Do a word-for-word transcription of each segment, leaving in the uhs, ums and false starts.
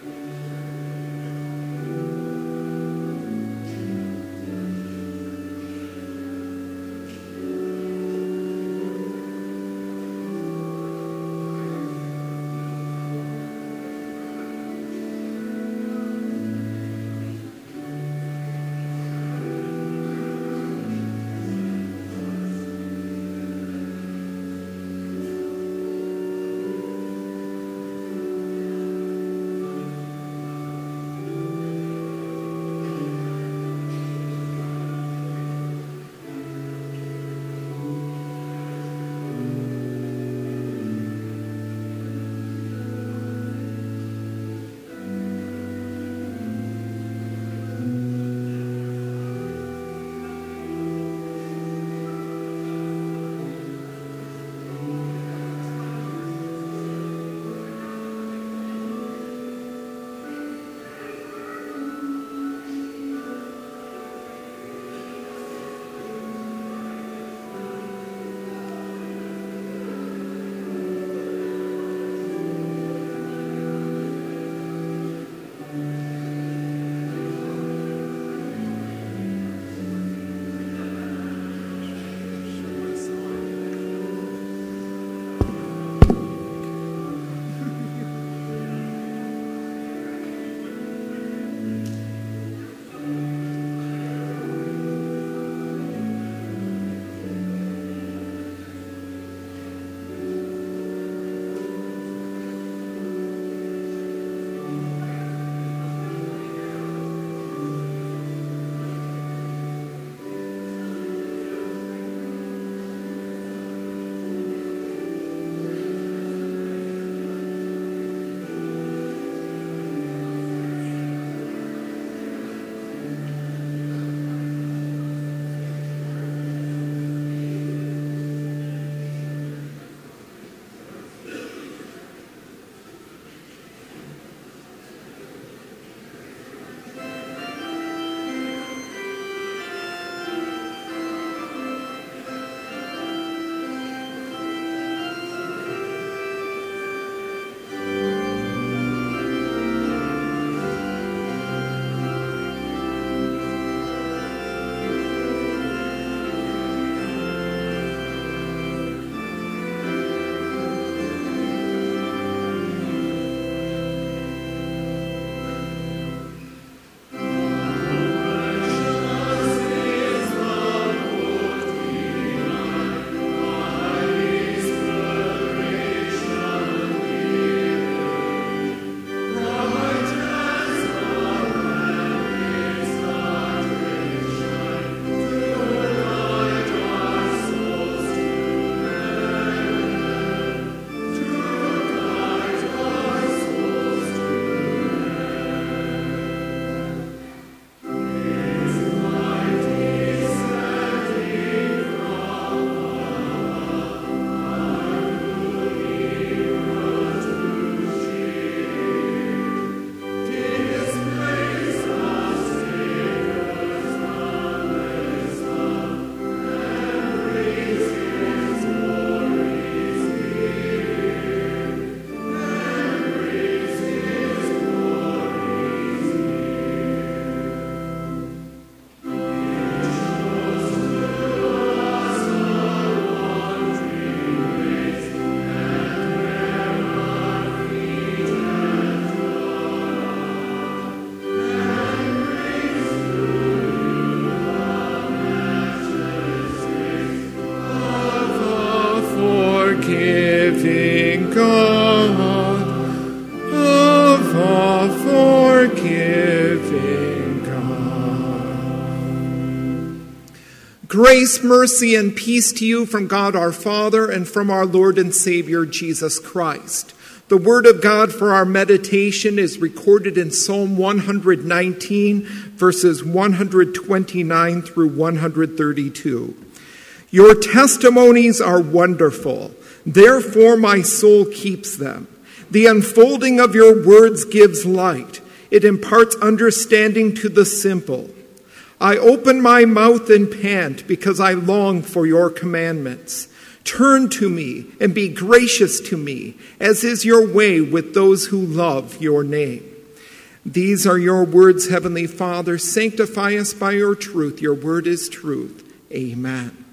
forgiving God, of a forgiving God. Grace, mercy, and peace to you from God our Father and from our Lord and Savior Jesus Christ. The word of God for our meditation is recorded in Psalm one nineteen, verses one twenty-nine through one thirty-two. Your testimonies are wonderful, therefore my soul keeps them. The unfolding of your words gives light. It imparts understanding to the simple. I open my mouth and pant because I long for your commandments. Turn to me and be gracious to me, as is your way with those who love your name. These are your words, Heavenly Father. Sanctify us by your truth. Your word is truth. Amen.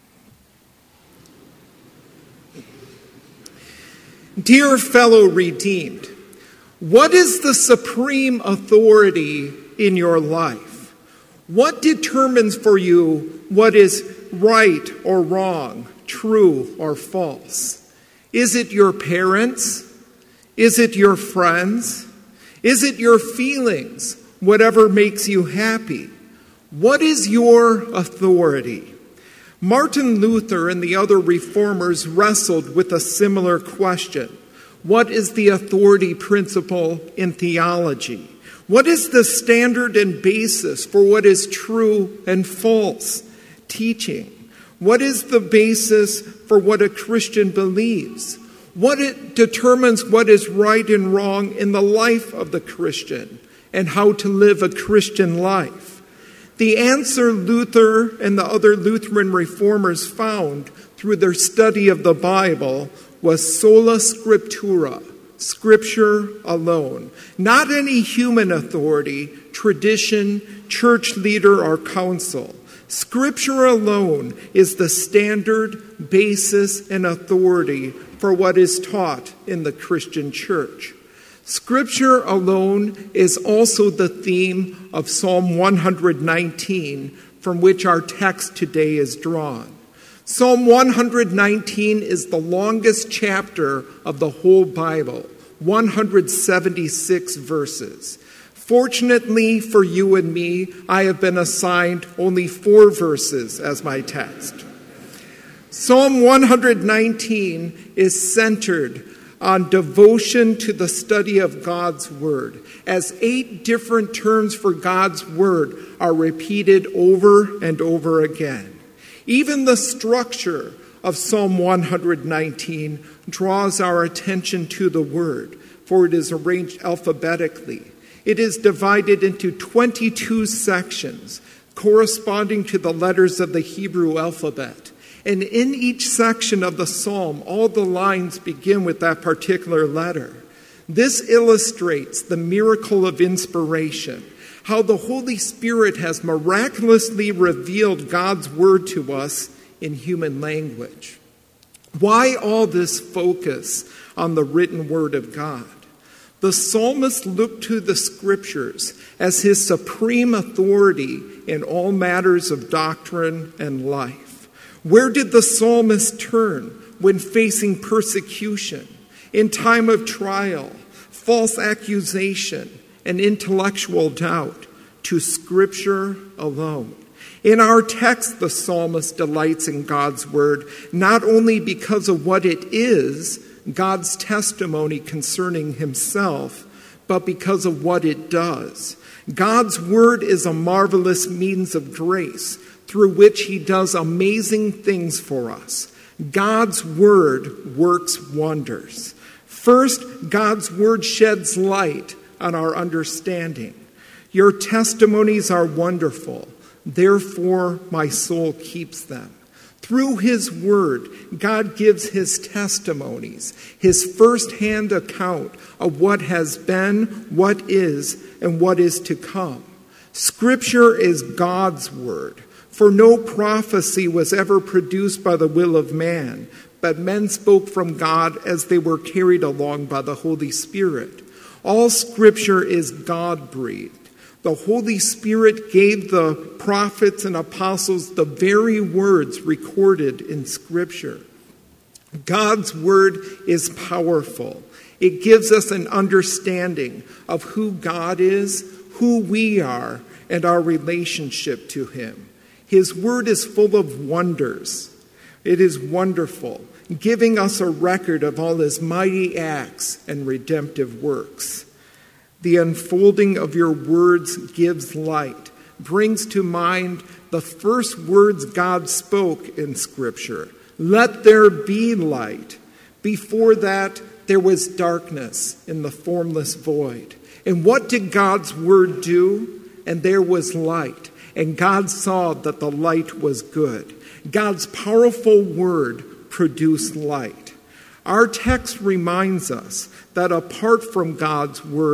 Dear fellow redeemed, what is the supreme authority in your life? What determines for you what is right or wrong, true or false? Is it your parents? Is it your friends? Is it your feelings, whatever makes you happy? What is your authority? Martin Luther and the other reformers wrestled with a similar question. What is the authority principle in theology? What is the standard and basis for what is true and false teaching? What is the basis for what a Christian believes? What it determines what is right and wrong in the life of the Christian and how to live a Christian life? The answer Luther and the other Lutheran reformers found through their study of the Bible was sola scriptura, Scripture alone. Not any human authority, tradition, church leader, or council. Scripture alone is the standard, basis, and authority for what is taught in the Christian church. Scripture alone is also the theme of Psalm one nineteen, from which our text today is drawn. Psalm one nineteen is the longest chapter of the whole Bible, one hundred seventy-six verses. Fortunately for you and me, I have been assigned only four verses as my text. Psalm one nineteen is centered on devotion to the study of God's Word, as eight different terms for God's Word are repeated over and over again. Even the structure of Psalm one nineteen draws our attention to the Word, for it is arranged alphabetically. It is divided into twenty-two sections, corresponding to the letters of the Hebrew alphabet. And in each section of the psalm, all the lines begin with that particular letter. This illustrates the miracle of inspiration, how the Holy Spirit has miraculously revealed God's word to us in human language. Why all this focus on the written word of God? The psalmist looked to the scriptures as his supreme authority in all matters of doctrine and life. Where did the psalmist turn when facing persecution, in time of trial, false accusation, and intellectual doubt? To Scripture alone. In our text, the psalmist delights in God's word, not only because of what it is, God's testimony concerning himself, but because of what it does. God's word is a marvelous means of grace through which he does amazing things for us. God's word works wonders. First, God's word sheds light on our understanding. Your testimonies are wonderful, therefore my soul keeps them. Through his word, God gives his testimonies, his first-hand account of what has been, what is, and what is to come. Scripture is God's word. For no prophecy was ever produced by the will of man, but men spoke from God as they were carried along by the Holy Spirit. All Scripture is God-breathed. The Holy Spirit gave the prophets and apostles the very words recorded in Scripture. God's word is powerful. It gives us an understanding of who God is, who we are, and our relationship to him. His word is full of wonders. It is wonderful, giving us a record of all his mighty acts and redemptive works. The unfolding of your words gives light, brings to mind the first words God spoke in Scripture. Let there be light. Before that, there was darkness in the formless void. And what did God's word do? And there was light. And God saw that the light was good. God's powerful word produced light. Our text reminds us that apart from God's word,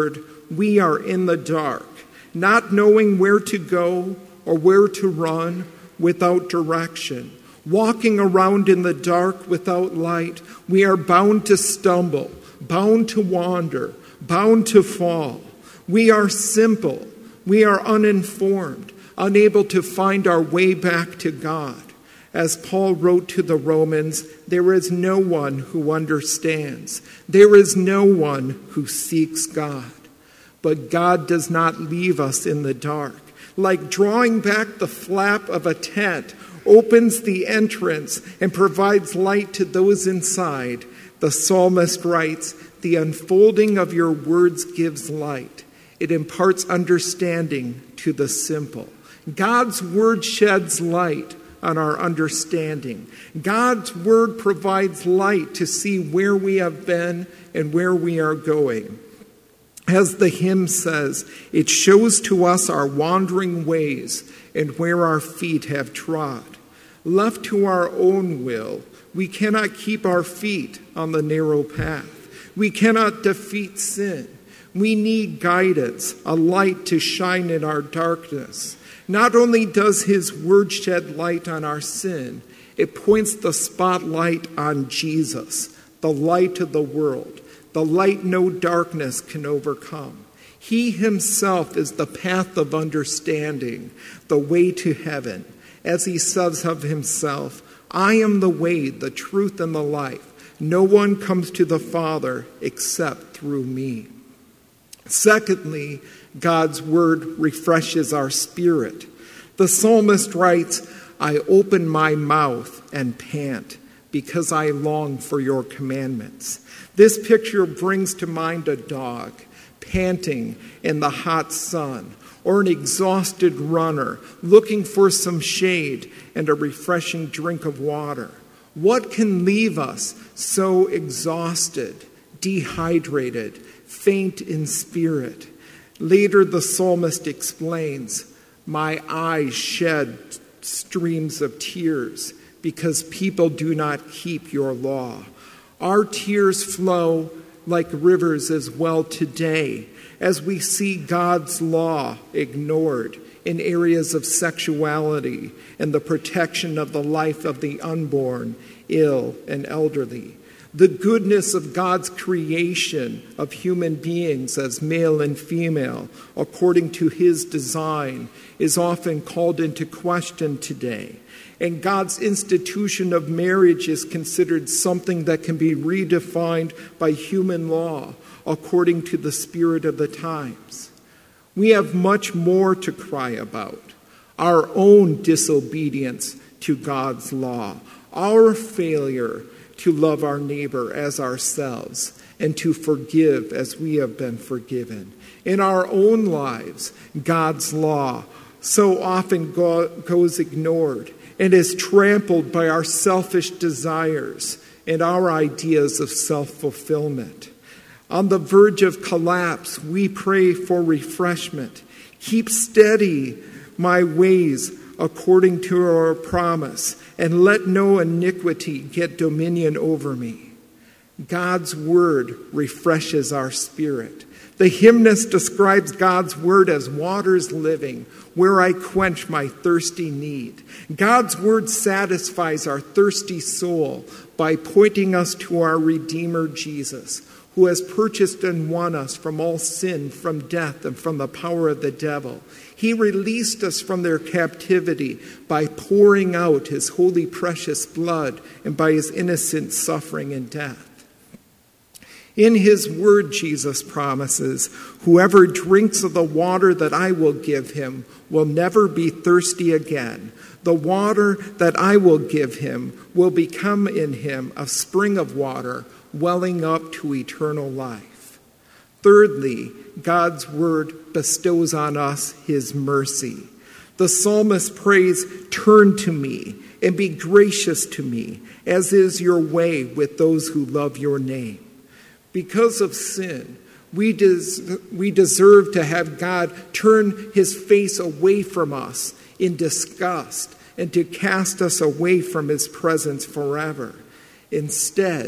we are in the dark, not knowing where to go or where to run, without direction. Walking around in the dark without light, we are bound to stumble, bound to wander, bound to fall. We are simple. We are uninformed, unable to find our way back to God. As Paul wrote to the Romans, there is no one who understands. There is no one who seeks God. But God does not leave us in the dark. Like drawing back the flap of a tent, opens the entrance and provides light to those inside, the psalmist writes, "The unfolding of your words gives light. It imparts understanding to the simple." God's word sheds light on our understanding. God's word provides light to see where we have been and where we are going. As the hymn says, it shows to us our wandering ways and where our feet have trod. Left to our own will, we cannot keep our feet on the narrow path. We cannot defeat sin. We need guidance, a light to shine in our darkness. Not only does his word shed light on our sin, it points the spotlight on Jesus, the light of the world, the light no darkness can overcome. He himself is the path of understanding, the way to heaven. As he says of himself, "I am the way, the truth, and the life. No one comes to the Father except through me." Secondly, God's word refreshes our spirit. The psalmist writes, "I open my mouth and pant because I long for your commandments." This picture brings to mind a dog panting in the hot sun, or an exhausted runner looking for some shade and a refreshing drink of water. What can leave us so exhausted, dehydrated, faint in spirit? Later, the psalmist explains, "My eyes shed streams of tears because people do not keep your law." Our tears flow like rivers as well today as we see God's law ignored in areas of sexuality and the protection of the life of the unborn, ill, and elderly. The goodness of God's creation of human beings as male and female, according to his design, is often called into question today. And God's institution of marriage is considered something that can be redefined by human law according to the spirit of the times. We have much more to cry about. Our own disobedience to God's law, our failure to love our neighbor as ourselves, and to forgive as we have been forgiven. In our own lives, God's law so often go- goes ignored and is trampled by our selfish desires and our ideas of self-fulfillment. On the verge of collapse, we pray for refreshment. Keep steady my ways according to our promise, and let no iniquity get dominion over me. God's word refreshes our spirit. The hymnist describes God's word as waters living, where I quench my thirsty need. God's word satisfies our thirsty soul by pointing us to our Redeemer Jesus, who has purchased and won us from all sin, from death, and from the power of the devil. He released us from their captivity by pouring out his holy, precious blood and by his innocent suffering and death. In his word, Jesus promises, "Whoever drinks of the water that I will give him will never be thirsty again. The water that I will give him will become in him a spring of water welling up to eternal life." Thirdly, God's word bestows on us his mercy. The psalmist prays, "Turn to me and be gracious to me, as is your way with those who love your name." Because of sin, we, des- we deserve to have God turn his face away from us in disgust and to cast us away from his presence forever. Instead, he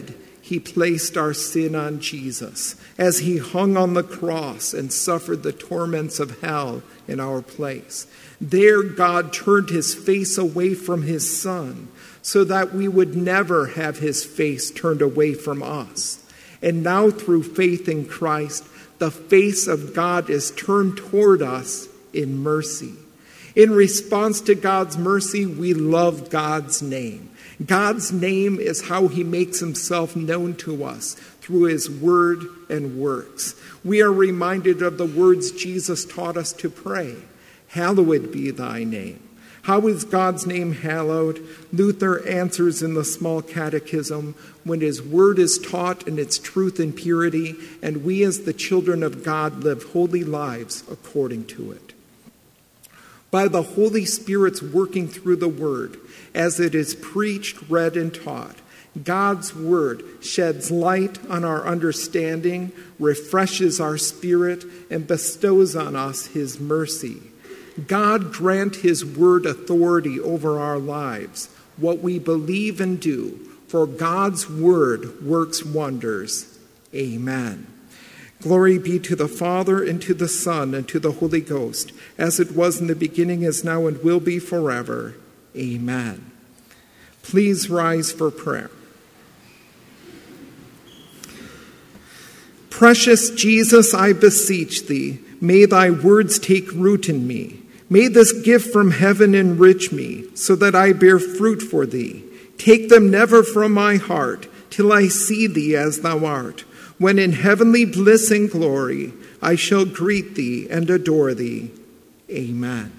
he placed our sin on Jesus as he hung on the cross and suffered the torments of hell in our place. There, God turned his face away from his Son so that we would never have his face turned away from us. And now, through faith in Christ, the face of God is turned toward us in mercy. In response to God's mercy, we love God's name. God's name is how he makes himself known to us through his word and works. We are reminded of the words Jesus taught us to pray. Hallowed be thy name. How is God's name hallowed? Luther answers in the Small Catechism, when his word is taught in its truth and purity, and we as the children of God live holy lives according to it. By the Holy Spirit's working through the word, as it is preached, read, and taught, God's word sheds light on our understanding, refreshes our spirit, and bestows on us his mercy. God grant his word authority over our lives, what we believe and do, for God's word works wonders. Amen. Glory be to the Father, and to the Son, and to the Holy Ghost, as it was in the beginning, is now, and will be forever. Amen. Please rise for prayer. Precious Jesus, I beseech thee, may thy words take root in me. May this gift from heaven enrich me, so that I bear fruit for thee. Take them never from my heart, till I see thee as thou art, when in heavenly bliss and glory I shall greet thee and adore thee. Amen.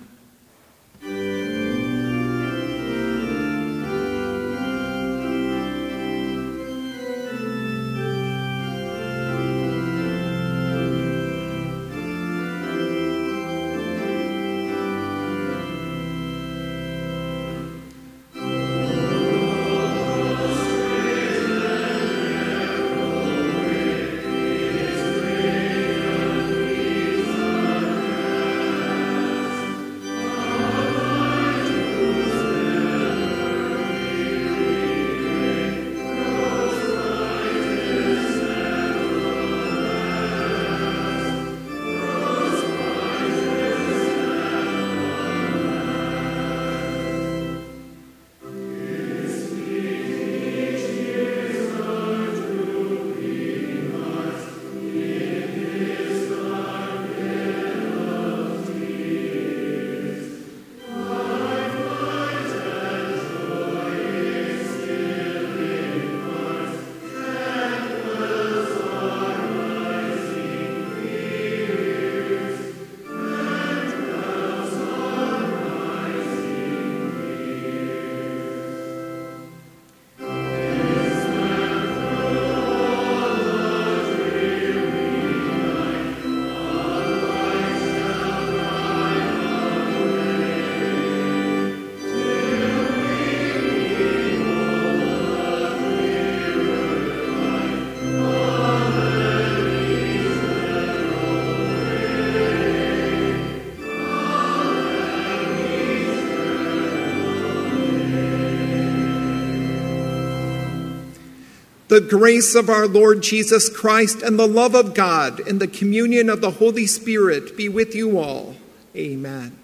The grace of our Lord Jesus Christ and the love of God and the communion of the Holy Spirit be with you all. Amen.